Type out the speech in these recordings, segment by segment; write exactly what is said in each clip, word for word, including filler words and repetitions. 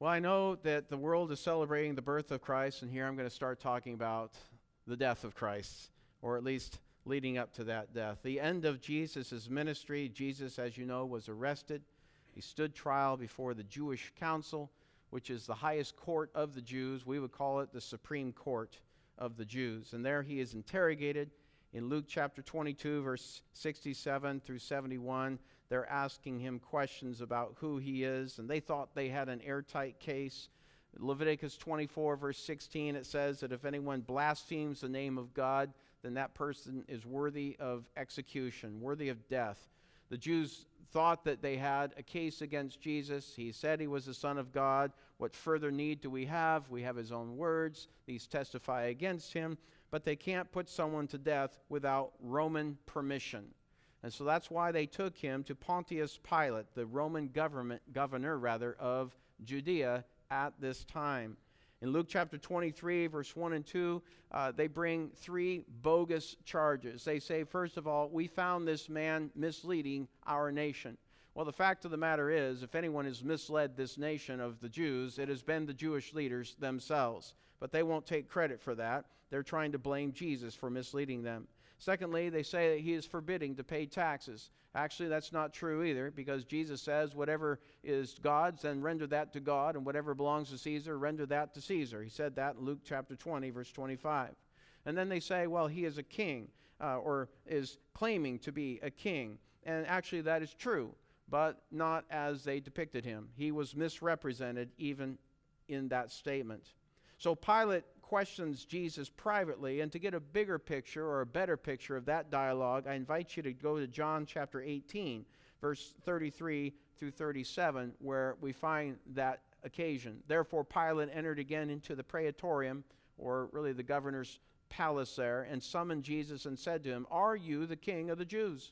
Well, I know that the world is celebrating the birth of Christ, and here I'm going to start talking about the death of Christ, or at least leading up to that death. The end of Jesus' ministry. Jesus, as you know, was arrested. He stood trial before the Jewish council, which is the highest court of the Jews. We would call it the Supreme Court of the Jews. And there he is interrogated. In Luke chapter twenty-two, verse sixty-seven through seventy-one, they're asking him questions about who he is, and they thought they had an airtight case. Leviticus twenty-four, verse sixteen, it says that if anyone blasphemes the name of God, then that person is worthy of execution, worthy of death. The Jews thought that they had a case against Jesus. He said he was the Son of God. What further need do we have? We have his own words. These testify against him. But they can't put someone to death without Roman permission. And so that's why they took him to Pontius Pilate, the Roman government governor rather of Judea at this time. In Luke chapter twenty-three, verse one and two, uh, they bring three bogus charges. They say, first of all, we found this man misleading our nation. Well, the fact of the matter is, if anyone has misled this nation of the Jews, it has been the Jewish leaders themselves. But they won't take credit for that. They're trying to blame Jesus for misleading them. Secondly, they say that he is forbidding to pay taxes. Actually, that's not true either, because Jesus says whatever is God's, then render that to God, and whatever belongs to Caesar, render that to Caesar. He said that in Luke chapter twenty, verse twenty-five. And then they say, well, he is a king, uh, or is claiming to be a king. And actually, that is true, but not as they depicted him. He was misrepresented even in that statement. So Pilate questions Jesus privately, and to get a bigger picture or a better picture of that dialogue, I invite you to go to John chapter eighteen, verse thirty-three through thirty-seven, where we find that occasion. Therefore Pilate entered again into the praetorium, or really the governor's palace there, and summoned Jesus and said to him, "Are you the king of the Jews?"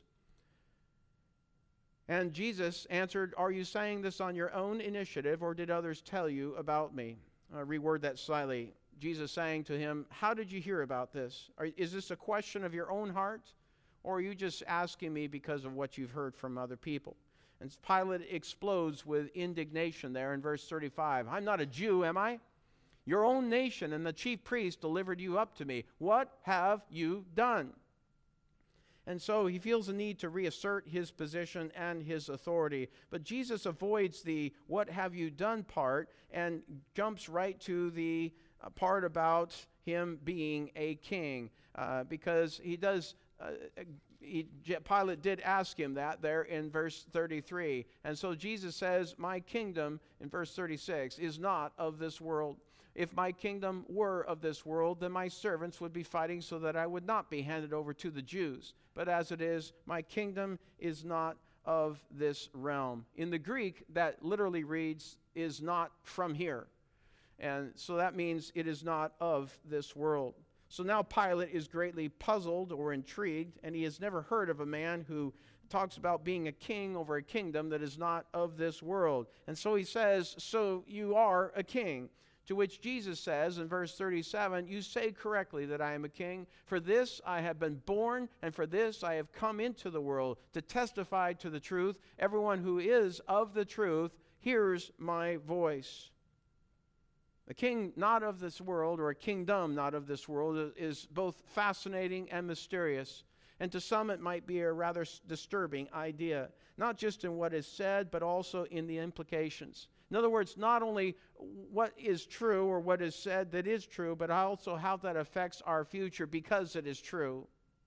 And Jesus answered, "Are you saying this on your own initiative, or did others tell you about me?" I'll reword that slightly. Jesus saying to him, how did you hear about this? Are, is this a question of your own heart? Or are you just asking me because of what you've heard from other people? And Pilate explodes with indignation there in verse thirty-five. I'm not a Jew, am I? Your own nation and the chief priest delivered you up to me. What have you done? And so he feels the need to reassert his position and his authority. But Jesus avoids the what have you done part and jumps right to the uh, part about him being a king. Uh, because he does, uh, he, Pilate did ask him that there in verse thirty-three. And so Jesus says, my kingdom, in verse thirty-six, is not of this world. If my kingdom were of this world, then my servants would be fighting so that I would not be handed over to the Jews. But as it is, my kingdom is not of this realm. In the Greek, that literally reads, is not from here. And so that means it is not of this world. So now Pilate is greatly puzzled or intrigued, and he has never heard of a man who talks about being a king over a kingdom that is not of this world. And so he says, so you are a king. To which Jesus says in verse thirty-seven, you say correctly that I am a king. For this I have been born, and for this I have come into the world, to testify to the truth. Everyone who is of the truth hears my voice. A king not of this world, or a kingdom not of this world, is both fascinating and mysterious. And to some it might be a rather disturbing idea, not just in what is said, but also in the implications. In other words, not only what is true or what is said that is true, but also how that affects our future because it is true.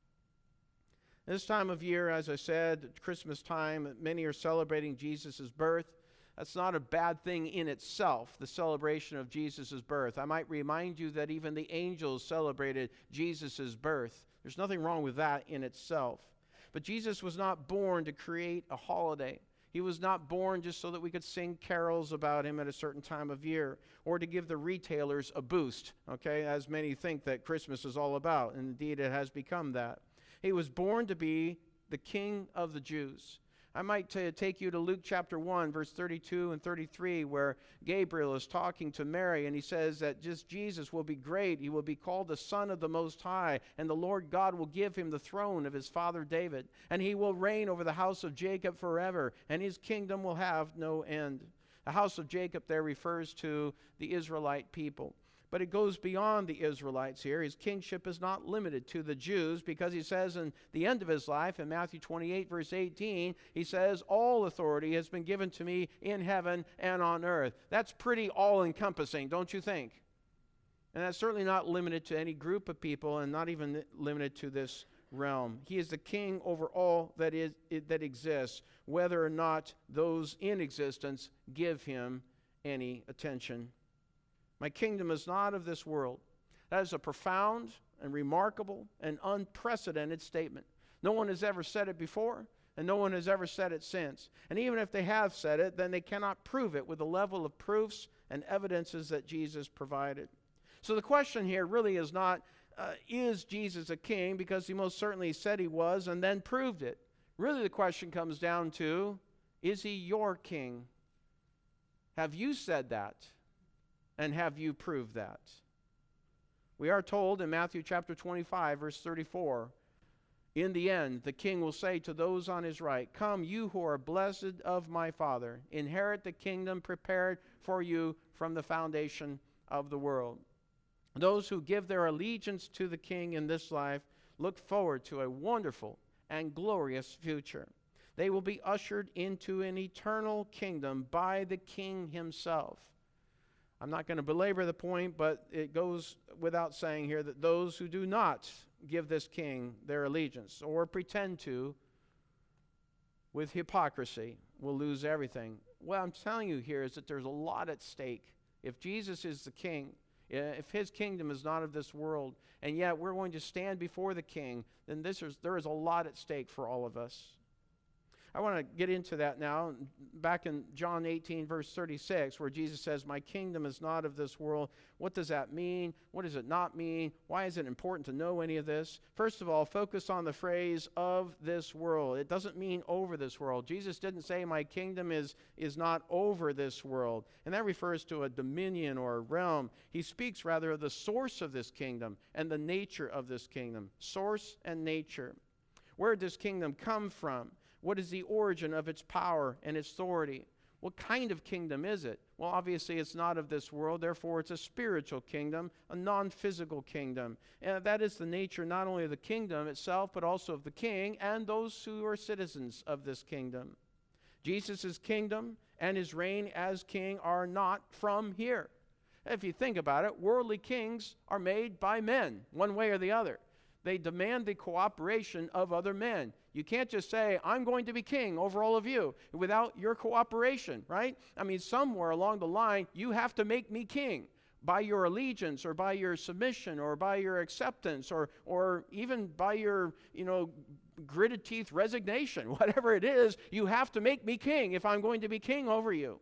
This time of year, as I said, at Christmas time, many are celebrating Jesus' birth. That's not a bad thing in itself, the celebration of Jesus' birth. I might remind you that even the angels celebrated Jesus' birth. There's nothing wrong with that in itself. But Jesus was not born to create a holiday. He was not born just so that we could sing carols about him at a certain time of year, or to give the retailers a boost, okay, as many think that Christmas is all about, and indeed it has become that. He was born to be the King of the Jews. I might t- take you to Luke chapter one, verse thirty-two and thirty-three, where Gabriel is talking to Mary, and he says that just Jesus will be great. He will be called the Son of the Most High, and the Lord God will give him the throne of his father David, and he will reign over the house of Jacob forever, and his kingdom will have no end. The house of Jacob there refers to the Israelite people. But it goes beyond the Israelites here. His kingship is not limited to the Jews, because he says in the end of his life, in Matthew twenty-eight, verse eighteen, he says, all authority has been given to me in heaven and on earth. That's pretty all-encompassing, don't you think? And that's certainly not limited to any group of people, and not even limited to this realm. He is the king over all that is that exists, whether or not those in existence give him any attention. My kingdom is not of this world. That is a profound and remarkable and unprecedented statement. No one has ever said it before, and no one has ever said it since. And even if they have said it, then they cannot prove it with the level of proofs and evidences that Jesus provided. So the question here really is not, uh, is Jesus a king? Because he most certainly said he was and then proved it. Really the question comes down to, is he your king? Have you said that? And have you proved that? We are told in Matthew chapter twenty-five, verse thirty-four, in the end, the king will say to those on his right, come, you who are blessed of my Father, inherit the kingdom prepared for you from the foundation of the world. Those who give their allegiance to the king in this life look forward to a wonderful and glorious future. They will be ushered into an eternal kingdom by the king himself. I'm not going to belabor the point, but it goes without saying here that those who do not give this king their allegiance or pretend to, with hypocrisy, will lose everything. What I'm telling you here is that there's a lot at stake. If Jesus is the king, if his kingdom is not of this world, and yet we're going to stand before the king, then this is, there is a lot at stake for all of us. I want to get into that now. Back in John eighteen, verse thirty-six, where Jesus says, my kingdom is not of this world. What does that mean? What does it not mean? Why is it important to know any of this? First of all, focus on the phrase of this world. It doesn't mean over this world. Jesus didn't say my kingdom is, is not over this world. And that refers to a dominion or a realm. He speaks rather of the source of this kingdom and the nature of this kingdom. Source and nature. Where did this kingdom come from? What is the origin of its power and its authority? What kind of kingdom is it? Well, obviously it's not of this world, therefore it's a spiritual kingdom, a non-physical kingdom. And that is the nature not only of the kingdom itself, but also of the king and those who are citizens of this kingdom. Jesus' kingdom and his reign as king are not from here. If you think about it, worldly kings are made by men, one way or the other. They demand the cooperation of other men. You can't just say, I'm going to be king over all of you without your cooperation, right? I mean, somewhere along the line, you have to make me king by your allegiance or by your submission or by your acceptance or, or even by your, you know, gritted teeth resignation. Whatever it is, you have to make me king if I'm going to be king over you.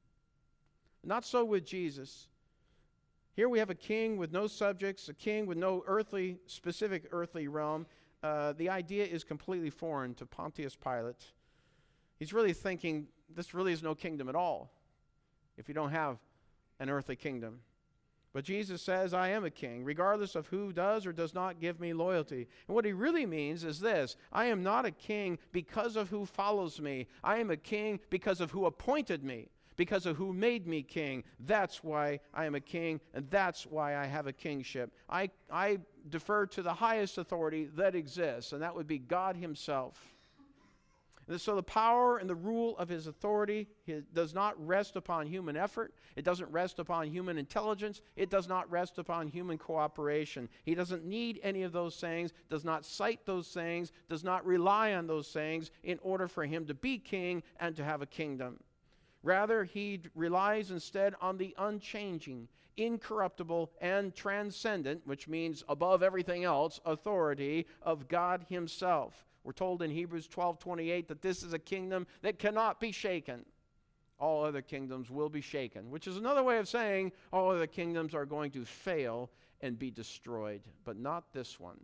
Not so with Jesus. Here we have a king with no subjects, a king with no earthly, specific earthly realm. Uh, the idea is completely foreign to Pontius Pilate. He's really thinking, this really is no kingdom at all if you don't have an earthly kingdom. But Jesus says, I am a king, regardless of who does or does not give me loyalty. And what he really means is this: I am not a king because of who follows me. I am a king because of who appointed me, because of who made me king. That's why I am a king, and that's why I have a kingship. I, I defer to the highest authority that exists, and that would be God himself. And so the power and the rule of his authority his, does not rest upon human effort. It doesn't rest upon human intelligence. It does not rest upon human cooperation. He doesn't need any of those things, does not cite those things, does not rely on those things in order for him to be king and to have a kingdom. Rather, he relies instead on the unchanging, incorruptible, and transcendent, which means above everything else, authority of God himself. We're told in Hebrews twelve twenty-eight that this is a kingdom that cannot be shaken. All other kingdoms will be shaken, which is another way of saying all other kingdoms are going to fail and be destroyed, but not this one.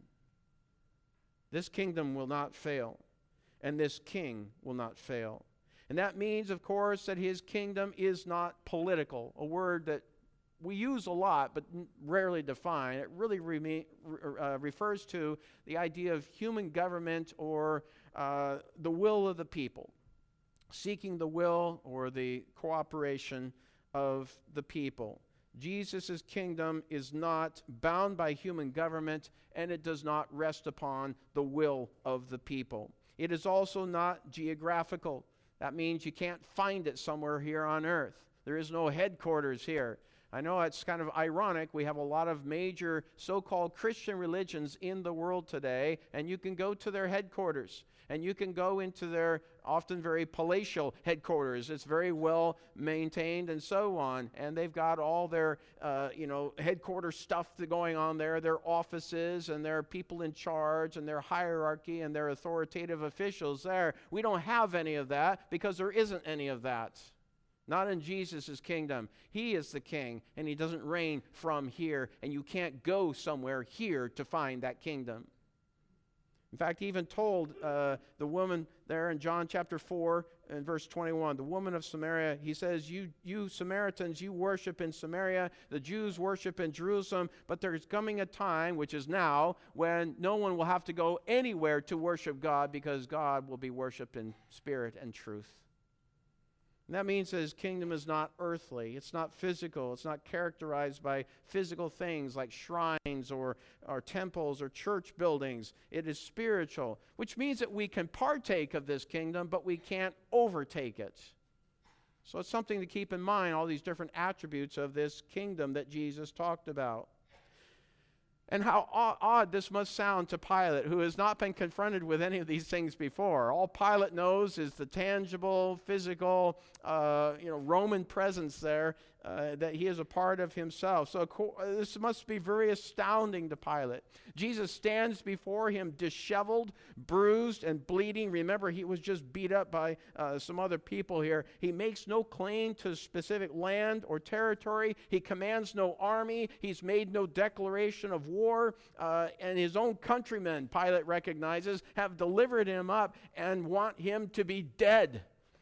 This kingdom will not fail, and this king will not fail. And that means, of course, that his kingdom is not political, a word that we use a lot but rarely define. It really re uh, refers to the idea of human government or uh, the will of the people. seeking the will or the cooperation of the people. Jesus' kingdom is not bound by human government, and it does not rest upon the will of the people. It is also not geographical. That means you can't find it somewhere here on earth. There is no headquarters here. I know it's kind of ironic. We have a lot of major so-called Christian religions in the world today, and you can go to their headquarters, and you can go into their often very palatial headquarters. It's very well maintained and so on, and they've got all their uh, you know, headquarters stuff going on there, their offices and their people in charge and their hierarchy and their authoritative officials there. We don't have any of that because there isn't any of that. Not in Jesus' kingdom. He is the king, and he doesn't reign from here, and you can't go somewhere here to find that kingdom. In fact, he even told uh, the woman there in John chapter four and verse twenty-one, the woman of Samaria, he says, you, you Samaritans, you worship in Samaria, the Jews worship in Jerusalem, but there's coming a time, which is now, when no one will have to go anywhere to worship God, because God will be worshiped in spirit and truth. And that means that his kingdom is not earthly. It's not physical. It's not characterized by physical things like shrines or, or temples or church buildings. It is spiritual, which means that we can partake of this kingdom, but we can't overtake it. So it's something to keep in mind, all these different attributes of this kingdom that Jesus talked about. And how odd this must sound to Pilate, who has not been confronted with any of these things before. All Pilate knows is the tangible, physical, uh, you know, Roman presence there uh, that he is a part of himself. So this must be very astounding to Pilate. Jesus stands before him disheveled, bruised, and bleeding. Remember, he was just beat up by uh, some other people here. He makes no claim to specific land or territory. He commands no army. He's made no declaration of war. Uh, and his own countrymen, Pilate recognizes, have delivered him up and want him to be dead.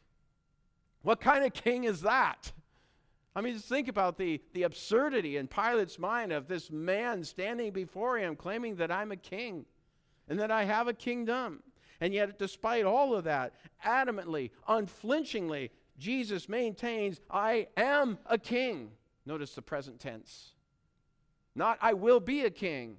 What kind of king is that? I mean, just think about the, the absurdity in Pilate's mind of this man standing before him claiming that I'm a king and that I have a kingdom. And yet, despite all of that, adamantly, unflinchingly, Jesus maintains, I am a king. Notice the present tense. Not, I will be a king.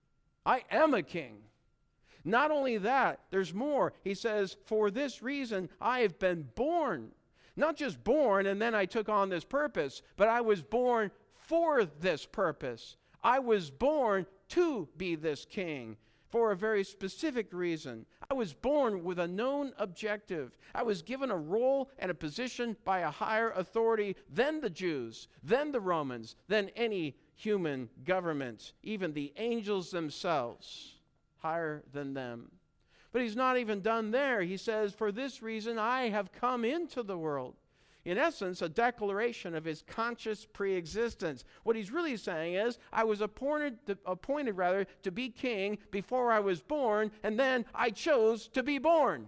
I am a king. Not only that, there's more. He says, for this reason, I have been born. Not just born and then I took on this purpose, but I was born for this purpose. I was born to be this king for a very specific reason. I was born with a known objective. I was given a role and a position by a higher authority than the Jews, than the Romans, than any human government, even the angels themselves, higher than them. But he's not even done there. He says, for this reason I have come into the world. In essence, a declaration of his conscious preexistence. What he's really saying is, I was appointed, to, appointed rather, to be king before I was born, and then I chose to be born.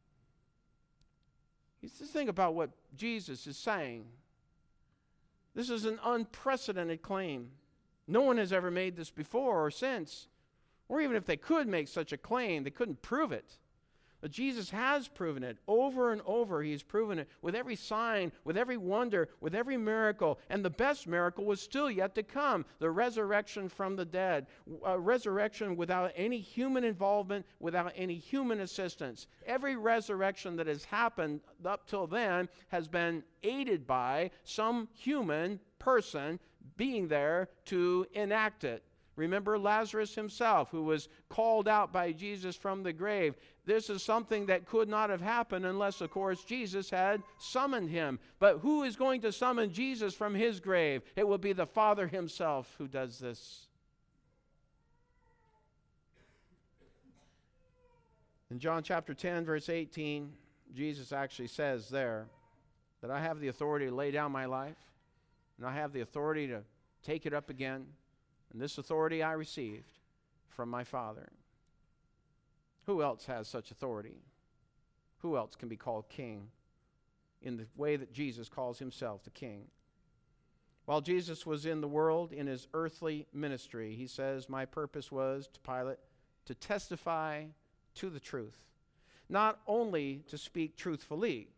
Just think about what Jesus is saying. This is an unprecedented claim. No one has ever made this before or since. Or even if they could make such a claim, they couldn't prove it. But Jesus has proven it. Over and over, he's proven it with every sign, with every wonder, with every miracle. And the best miracle was still yet to come, the resurrection from the dead. A resurrection without any human involvement, without any human assistance. Every resurrection that has happened up till then has been aided by some human person being there to enact it. Remember Lazarus himself, who was called out by Jesus from the grave. This is something that could not have happened unless, of course, Jesus had summoned him. But who is going to summon Jesus from his grave? It will be the Father himself who does this. In John chapter ten, verse eighteen, Jesus actually says there that I have the authority to lay down my life, and I have the authority to take it up again. And this authority I received from my Father. Who else has such authority? Who else can be called king in the way that Jesus calls himself the king? While Jesus was in the world, in his earthly ministry, he says, my purpose was, to Pilate, to testify to the truth. Not only to speak truthfully,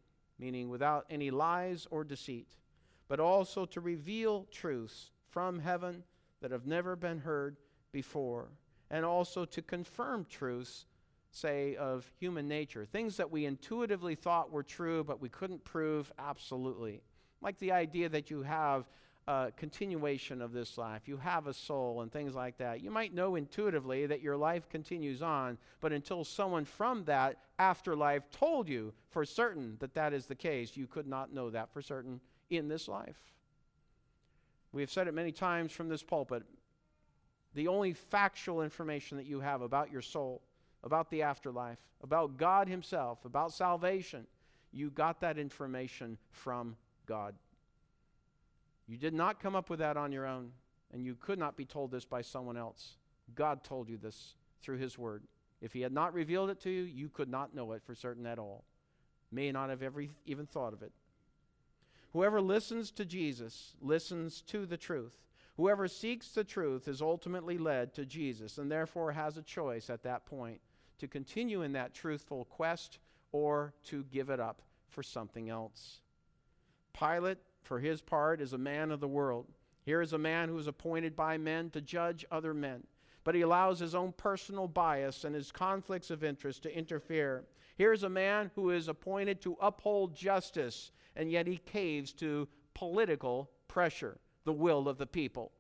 meaning without any lies or deceit, but also to reveal truths from heaven that have never been heard before, and also to confirm truths, say, of human nature, things that we intuitively thought were true, but we couldn't prove absolutely. Like the idea that you have a continuation of this life, you have a soul and things like that. You might know intuitively that your life continues on, but until someone from that afterlife told you for certain that that is the case, you could not know that for certain in this life. We have said it many times from this pulpit, the only factual information that you have about your soul, about the afterlife, about God himself, about salvation, you got that information from God. You did not come up with that on your own, and you could not be told this by someone else. God told you this through his word. If he had not revealed it to you, you could not know it for certain at all. May not have ever even thought of it. Whoever listens to Jesus listens to the truth. Whoever seeks the truth is ultimately led to Jesus, and therefore has a choice at that point to continue in that truthful quest or to give it up for something else. Pilate, for his part, is a man of the world. Here is a man who is appointed by men to judge other men, but he allows his own personal bias and his conflicts of interest to interfere. Here is a man who is appointed to uphold justice, and yet he caves to political pressure, the will of the people.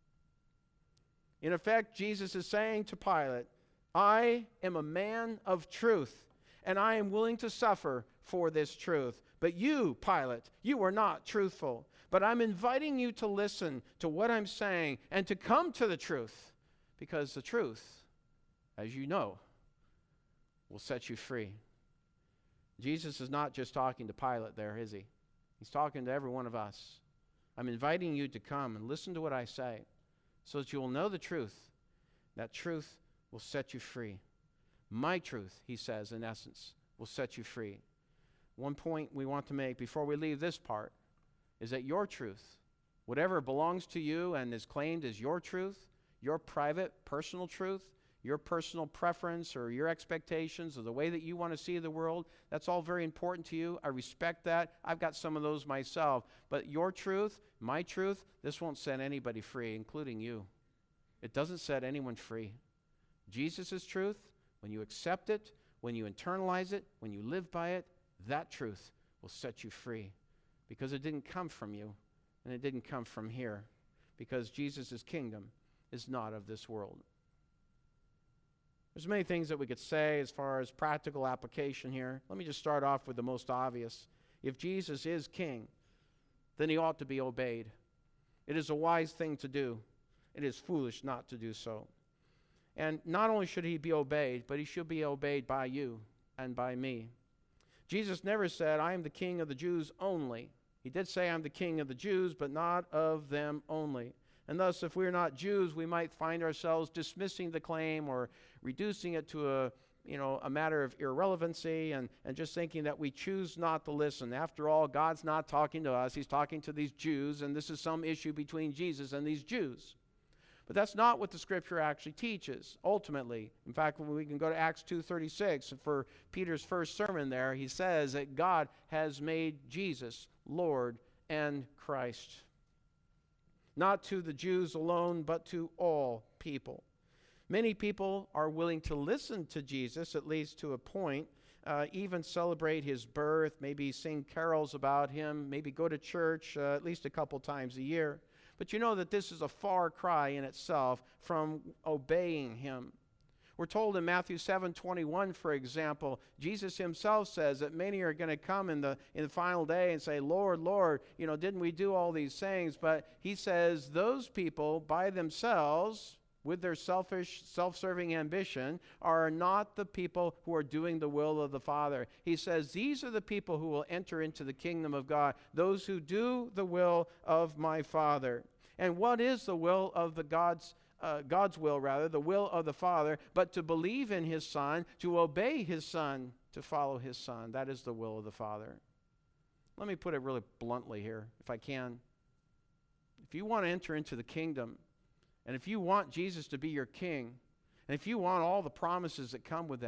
In effect, Jesus is saying to Pilate, I am a man of truth, and I am willing to suffer for this truth. But you, Pilate, you are not truthful. But I'm inviting you to listen to what I'm saying and to come to the truth, because the truth, as you know, will set you free. Jesus is not just talking to Pilate there, is he? He's talking to every one of us. I'm inviting you to come and listen to what I say so that you will know the truth. That truth will set you free. My truth, he says, in essence, will set you free. One point we want to make before we leave this part is that your truth, whatever belongs to you and is claimed as your truth, your private, personal truth, your personal preference or your expectations or the way that you want to see the world, that's all very important to you. I respect that. I've got some of those myself. But your truth, my truth, this won't set anybody free, including you. It doesn't set anyone free. Jesus' truth, when you accept it, when you internalize it, when you live by it, that truth will set you free, because it didn't come from you and it didn't come from here, because Jesus' kingdom is not of this world. There's many things that we could say as far as practical application here. Let me just start off with the most obvious. If Jesus is king, then he ought to be obeyed. It is a wise thing to do. It is foolish not to do so. And not only should he be obeyed, but he should be obeyed by you and by me. Jesus never said, I am the king of the Jews only. He did say, I'm the king of the Jews, but not of them only. And thus, if we're not Jews, we might find ourselves dismissing the claim or reducing it to a, you know, a matter of irrelevancy and, and just thinking that we choose not to listen. After all, God's not talking to us. He's talking to these Jews, and this is some issue between Jesus and these Jews. But that's not what the Scripture actually teaches, ultimately. In fact, when we can go to Acts two thirty-six, for Peter's first sermon there, he says that God has made Jesus Lord and Christ. Not to the Jews alone, but to all people. Many people are willing to listen to Jesus, at least to a point, uh, even celebrate his birth, maybe sing carols about him, maybe go to church uh, at least a couple times a year. But you know that this is a far cry in itself from obeying him. We're told in Matthew seven twenty-one, for example, Jesus himself says that many are going to come in the in the final day and say, Lord, Lord, you know, didn't we do all these things? But he says those people by themselves, with their selfish, self-serving ambition, are not the people who are doing the will of the Father. He says these are the people who will enter into the kingdom of God, those who do the will of my Father. And what is the will of the God's uh, God's will, rather, the will of the Father, but to believe in his Son, to obey his Son, to follow his Son. That is the will of the Father. Let me put it really bluntly here, if I can. If you want to enter into the kingdom, and if you want Jesus to be your king, and if you want all the promises that come with that,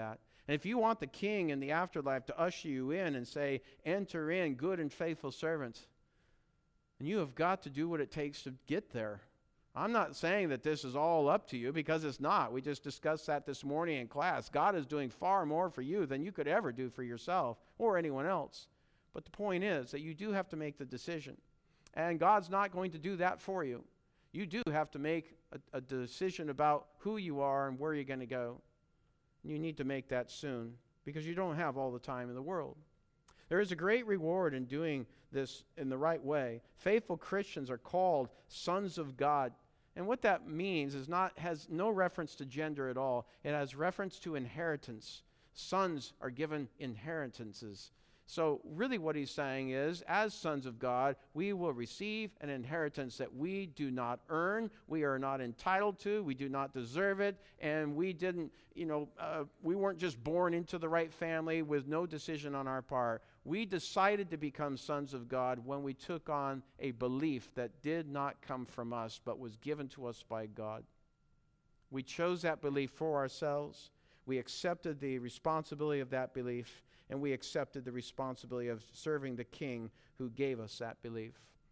And if you want the king in the afterlife to usher you in and say, enter in, good and faithful servant, and you have got to do what it takes to get there. I'm not saying that this is all up to you, because it's not. We just discussed that this morning in class. God is doing far more for you than you could ever do for yourself or anyone else. But the point is that you do have to make the decision. And God's not going to do that for you. You do have to make a, a decision about who you are and where you're going to go. You need to make that soon, because you don't have all the time in the world. There is a great reward in doing this in the right way. Faithful Christians are called sons of God. And what that means is not has no reference to gender at all. It has reference to inheritance. Sons are given inheritances. So really what he's saying is, as sons of God, we will receive an inheritance that we do not earn, we are not entitled to, we do not deserve it, and we didn't, you know, uh, we weren't just born into the right family with no decision on our part. We decided to become sons of God when we took on a belief that did not come from us, but was given to us by God. We chose that belief for ourselves. We accepted the responsibility of that belief, and we accepted the responsibility of serving the King who gave us that belief.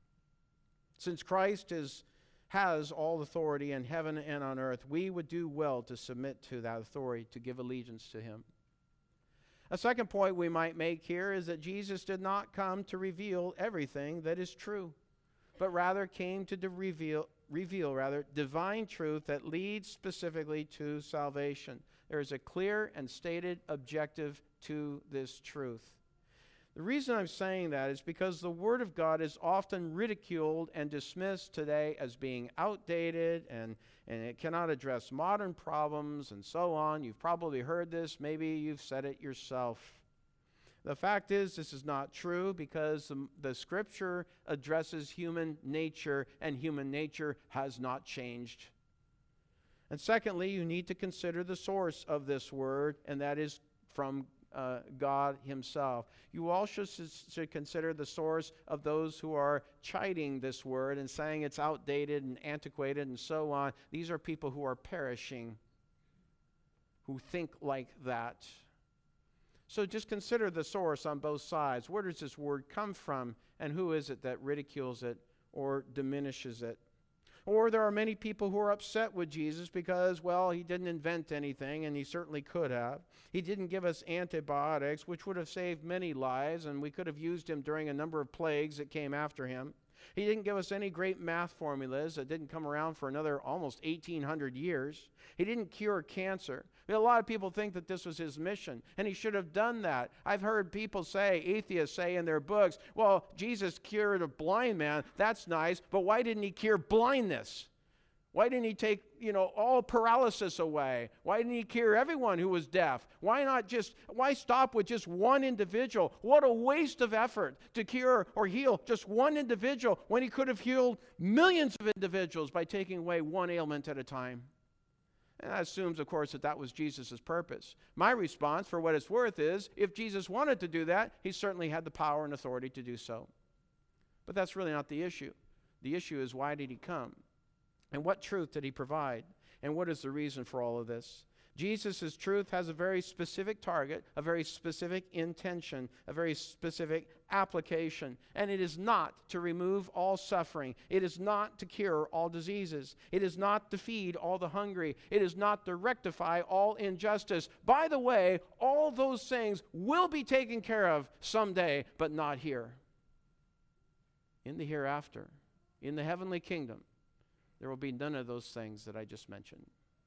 Since Christ is, has all authority in heaven and on earth, we would do well to submit to that authority, to give allegiance to him. A second point we might make here is that Jesus did not come to reveal everything that is true, but rather came to reveal, reveal rather, divine truth that leads specifically to salvation. There is a clear and stated objective to this truth. The reason I'm saying that is because the Word of God is often ridiculed and dismissed today as being outdated, and, and it cannot address modern problems and so on. You've probably heard this. Maybe you've said it yourself. The fact is, this is not true, because the, the Scripture addresses human nature, and human nature has not changed. And secondly, you need to consider the source of this Word, and that is from Uh, God himself. You also should, should consider the source of those who are chiding this word and saying it's outdated and antiquated and so on. These are people who are perishing, who think like that. So just consider the source on both sides. Where does this word come from, and who is it that ridicules it or diminishes it? Or there are many people who are upset with Jesus because, well, he didn't invent anything, and he certainly could have. He didn't give us antibiotics, which would have saved many lives, and we could have used him during a number of plagues that came after him. He didn't give us any great math formulas that didn't come around for another almost eighteen hundred years. He didn't cure cancer. A lot of people think that this was his mission, and he should have done that. I've heard people say, atheists say in their books, well, Jesus cured a blind man. That's nice, but why didn't he cure blindness? Why didn't he take, you know, all paralysis away? Why didn't he cure everyone who was deaf? Why not just, why stop with just one individual? What a waste of effort to cure or heal just one individual when he could have healed millions of individuals by taking away one ailment at a time. And that assumes, of course, that that was Jesus' purpose. My response, for what it's worth, is if Jesus wanted to do that, he certainly had the power and authority to do so. But that's really not the issue. The issue is, why did he come? And what truth did he provide? And what is the reason for all of this? Jesus' truth has a very specific target, a very specific intention, a very specific application. And it is not to remove all suffering. It is not to cure all diseases. It is not to feed all the hungry. It is not to rectify all injustice. By the way, all those things will be taken care of someday, but not here. In the hereafter, in the heavenly kingdom, there will be none of those things that I just mentioned.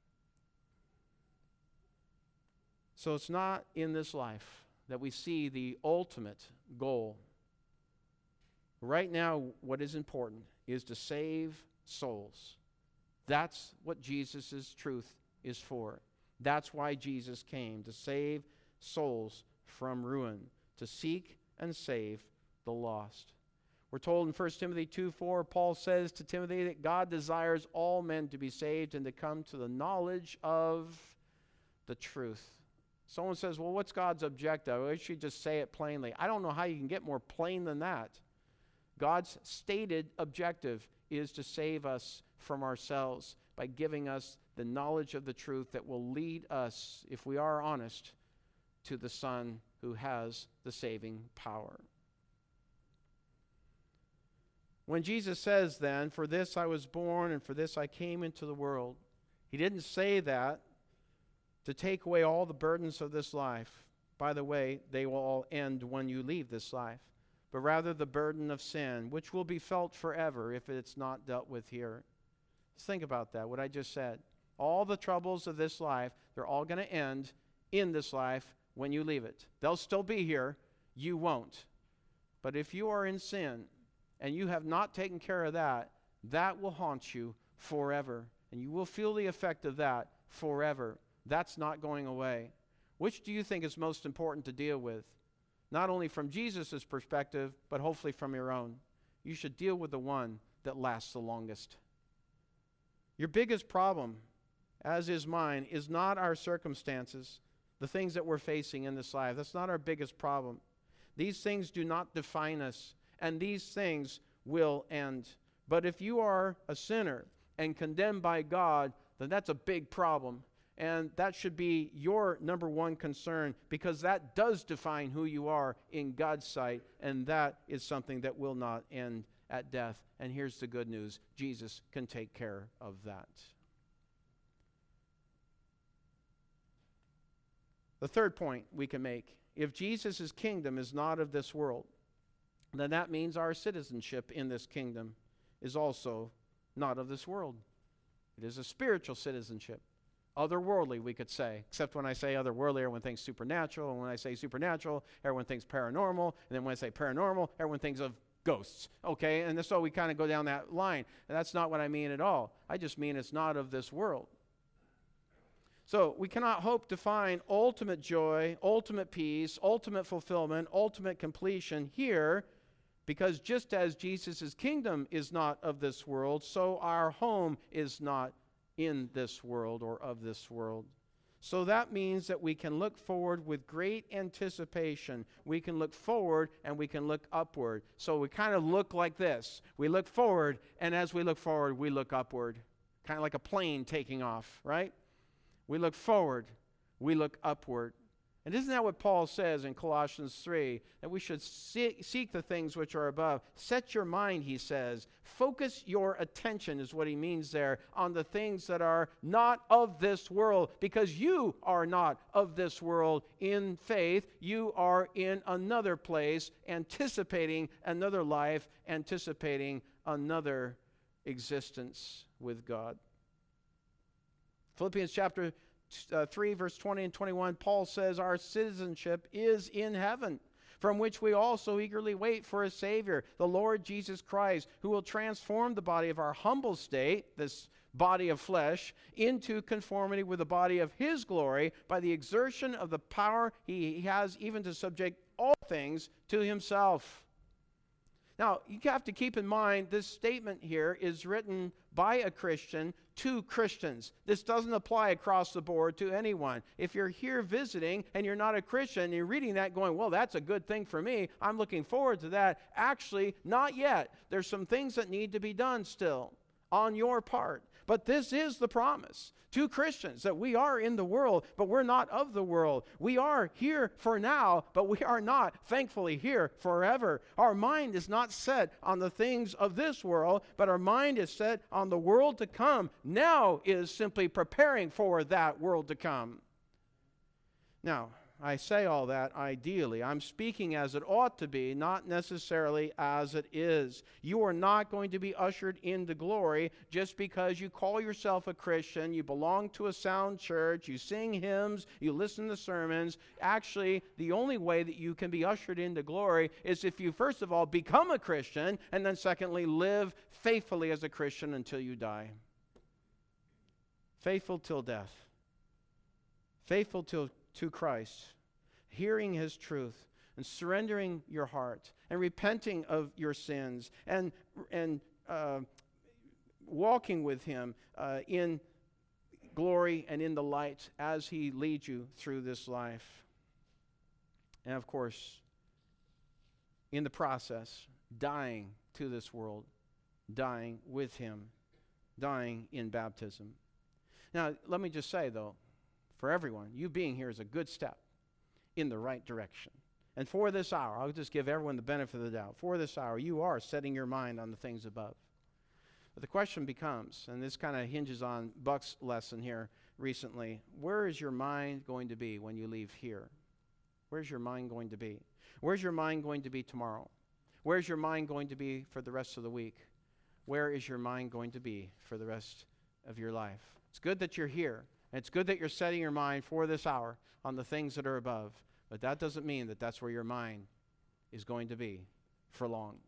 So it's not in this life that we see the ultimate goal. Right now, what is important is to save souls. That's what Jesus' truth is for. That's why Jesus came, to save souls from ruin, to seek and save the lost. We're told in First Timothy two four, Paul says to Timothy that God desires all men to be saved and to come to the knowledge of the truth. Someone says, well, what's God's objective? I should just say it plainly. I don't know how you can get more plain than that. God's stated objective is to save us from ourselves by giving us the knowledge of the truth that will lead us, if we are honest, to the Son who has the saving power. When Jesus says then, "For this I was born, and for this I came into the world," he didn't say that to take away all the burdens of this life. By the way, they will all end when you leave this life. But rather the burden of sin, which will be felt forever if it's not dealt with here. Just think about that, what I just said. All the troubles of this life, they're all going to end in this life when you leave it. They'll still be here. You won't. But if you are in sin and you have not taken care of that, that will haunt you forever. And you will feel the effect of that forever. That's not going away. Which do you think is most important to deal with? Not only from Jesus' perspective, but hopefully from your own. You should deal with the one that lasts the longest. Your biggest problem, as is mine, is not our circumstances, the things that we're facing in this life. That's not our biggest problem. These things do not define us, and these things will end. But if you are a sinner and condemned by God, then that's a big problem. And that should be your number one concern, because that does define who you are in God's sight, and that is something that will not end at death. And here's the good news: Jesus can take care of that. The third point we can make: if Jesus' kingdom is not of this world, then that means our citizenship in this kingdom is also not of this world. It is a spiritual citizenship. Otherworldly, we could say, except when I say otherworldly, everyone thinks supernatural, and when I say supernatural, everyone thinks paranormal, and then when I say paranormal, everyone thinks of ghosts, okay? And so we kind of go down that line, and that's not what I mean at all. I just mean it's not of this world. So we cannot hope to find ultimate joy, ultimate peace, ultimate fulfillment, ultimate completion here, because just as Jesus' kingdom is not of this world, so our home is not in this world or of this world. So that means that we can look forward with great anticipation. We can look forward and we can look upward. So we kind of look like this. We look forward, and as we look forward, we look upward. Kind of like a plane taking off, right? We look forward, we look upward. And isn't that what Paul says in Colossians three? That we should seek, seek the things which are above. Set your mind, he says. Focus your attention, is what he means there, on the things that are not of this world. Because you are not of this world in faith. You are in another place, anticipating another life, anticipating another existence with God. Philippians chapter Uh, three, verse twenty and twenty-one, Paul says our citizenship is in heaven, from which we also eagerly wait for a Savior, the Lord Jesus Christ, who will transform the body of our humble state, this body of flesh, into conformity with the body of His glory by the exertion of the power He has even to subject all things to Himself. Now, you have to keep in mind this statement here is written by a Christian to Christians. This doesn't apply across the board to anyone. If you're here visiting and you're not a Christian, and you're reading that going, well, that's a good thing for me, I'm looking forward to that. Actually, not yet. There's some things that need to be done still on your part. But this is the promise to Christians, that we are in the world, but we're not of the world. We are here for now, but we are not, thankfully, here forever. Our mind is not set on the things of this world, but our mind is set on the world to come. Now is simply preparing for that world to come. Now, I say all that ideally. I'm speaking as it ought to be, not necessarily as it is. You are not going to be ushered into glory just because you call yourself a Christian, you belong to a sound church, you sing hymns, you listen to sermons. Actually, the only way that you can be ushered into glory is if you, first of all, become a Christian, and then secondly, live faithfully as a Christian until you die. Faithful till death. Faithful till to Christ, hearing His truth and surrendering your heart and repenting of your sins and and uh, walking with Him uh, in glory and in the light as He leads you through this life. And of course, in the process, dying to this world, dying with Him, dying in baptism. Now, let me just say, though, for everyone, you being here is a good step. in the right direction. And for this hour, I'll just give everyone the benefit of the doubt. For this hour, you are setting your mind on the things above. But the question becomes, and this kind of hinges on Buck's lesson here recently, where is your mind going to be when you leave here? Where's your mind going to be? Where's your mind going to be tomorrow? Where's your mind going to be for the rest of the week? Where is your mind going to be for the rest of your life? It's good that you're here, and it's good that you're setting your mind for this hour on the things that are above, but that doesn't mean that that's where your mind is going to be for long.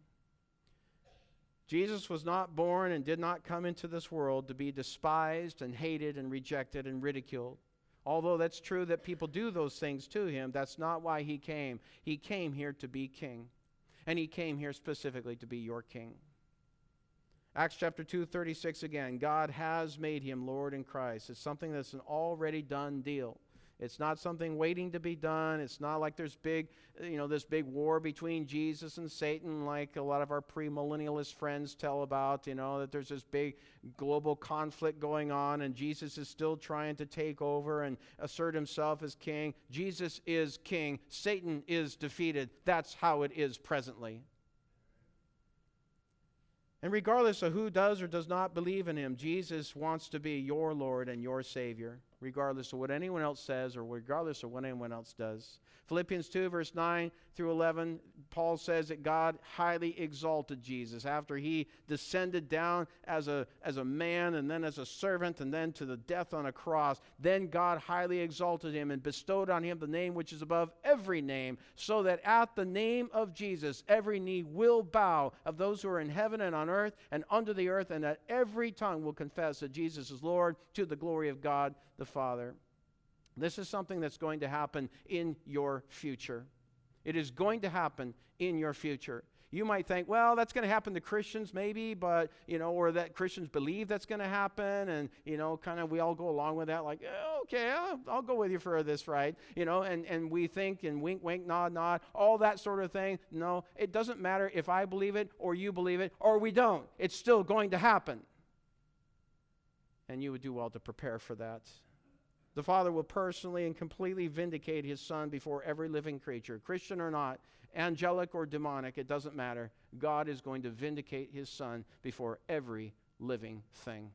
Jesus was not born and did not come into this world to be despised and hated and rejected and ridiculed. Although that's true that people do those things to him, that's not why he came. He came here to be king. And he came here specifically to be your king. Acts chapter two, thirty-six again. God has made him Lord in Christ. It's something that's an already done deal. It's not something waiting to be done. It's not like there's big, you know, this big war between Jesus and Satan like a lot of our premillennialist friends tell about, you know, that there's this big global conflict going on and Jesus is still trying to take over and assert himself as king. Jesus is king. Satan is defeated. That's how it is presently. And regardless of who does or does not believe in him, Jesus wants to be your Lord and your Savior, regardless of what anyone else says or regardless of what anyone else does. Philippians two, verse nine through eleven, Paul says that God highly exalted Jesus after he descended down as a, as a man and then as a servant and then to the death on a cross. Then God highly exalted him and bestowed on him the name which is above every name, so that at the name of Jesus every knee will bow of those who are in heaven and on earth and under the earth, and that every tongue will confess that Jesus is Lord, to the glory of God the Father. This is something that's going to happen in your future. It is going to happen in your future. You might think, well, that's going to happen to Christians maybe, but, you know, or that Christians believe that's going to happen, and, you know, kind of we all go along with that, like, oh, okay, I'll, I'll go with you for this ride, you know, and, and we think and wink, wink, nod, nod, all that sort of thing. No, it doesn't matter if I believe it or you believe it or we don't. It's still going to happen. And you would do well to prepare for that. The Father will personally and completely vindicate his Son before every living creature, Christian or not, angelic or demonic, it doesn't matter. God is going to vindicate his Son before every living thing.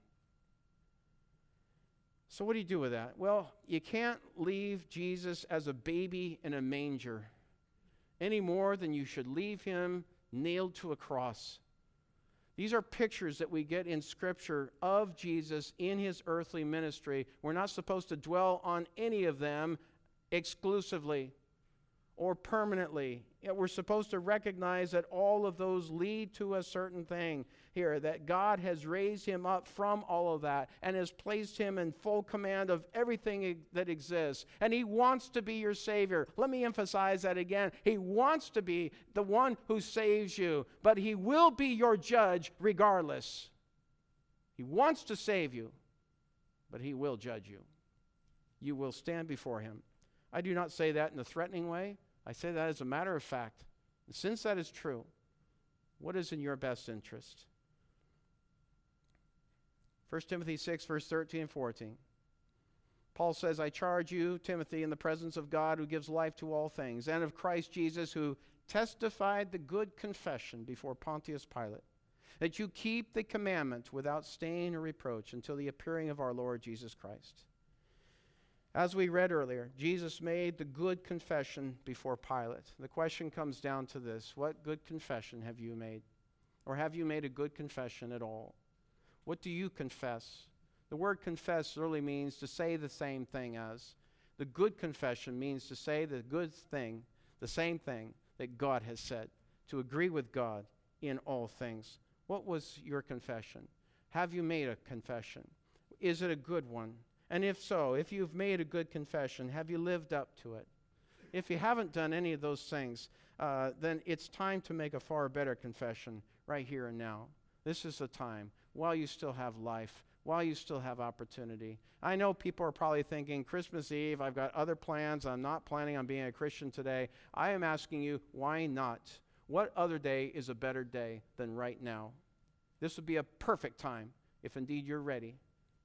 So what do you do with that? Well, you can't leave Jesus as a baby in a manger any more than you should leave him nailed to a cross. These are pictures that we get in Scripture of Jesus in his earthly ministry. We're not supposed to dwell on any of them exclusively or permanently. Yet we're supposed to recognize that all of those lead to a certain thing here, that God has raised him up from all of that and has placed him in full command of everything that exists. And he wants to be your Savior. Let me emphasize that again. He wants to be the one who saves you, but he will be your judge regardless. He wants to save you, but he will judge you. You will stand before him. I do not say that in a threatening way. I say that as a matter of fact. And since that is true, what is in your best interest? First Timothy six, verse thirteen and fourteen. Paul says, I charge you, Timothy, in the presence of God who gives life to all things, and of Christ Jesus who testified the good confession before Pontius Pilate, that you keep the commandment without stain or reproach until the appearing of our Lord Jesus Christ. As we read earlier, Jesus made the good confession before Pilate. The question comes down to this: what good confession have you made? Or have you made a good confession at all? What do you confess? The word confess really means to say the same thing as. The good confession means to say the good thing, the same thing that God has said, to agree with God in all things. What was your confession? Have you made a confession? Is it a good one? And if so, if you've made a good confession, have you lived up to it? If you haven't done any of those things, uh, then it's time to make a far better confession right here and now. This is the time, while you still have life, while you still have opportunity. I know people are probably thinking, Christmas Eve, I've got other plans, I'm not planning on being a Christian today. I am asking you, why not? What other day is a better day than right now? This would be a perfect time, if indeed you're ready,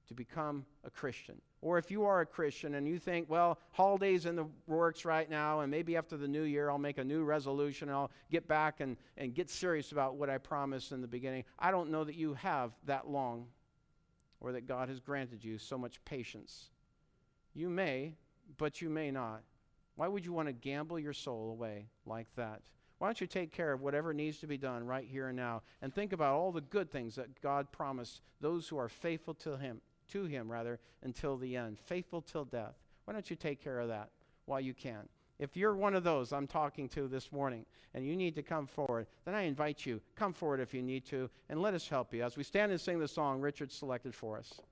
to become a Christian. Or if you are a Christian and you think, well, holidays in the works right now, and maybe after the new year I'll make a new resolution and I'll get back and, and get serious about what I promised in the beginning. I don't know that you have that long, or that God has granted you so much patience. You may, but you may not. Why would you want to gamble your soul away like that? Why don't you take care of whatever needs to be done right here and now, and think about all the good things that God promised those who are faithful to Him, to Him rather, until the end, faithful till death. Why don't you take care of that while you can? If you're one of those I'm talking to this morning and you need to come forward, then I invite you, come forward if you need to, and let us help you as we stand and sing the song Richard selected for us.